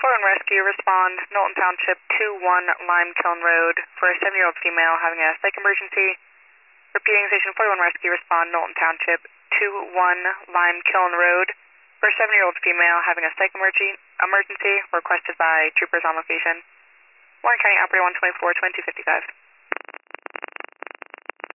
41 Rescue, respond Knowlton Township 21 Lime Kiln Road for a 7-year-old female having a psych emergency. Repeating, Station 41 Rescue, respond Knowlton Township 21 Lime Kiln Road for a 7-year-old female having a psych emergency requested by troopers on location. Warren County Operator 124, 2255.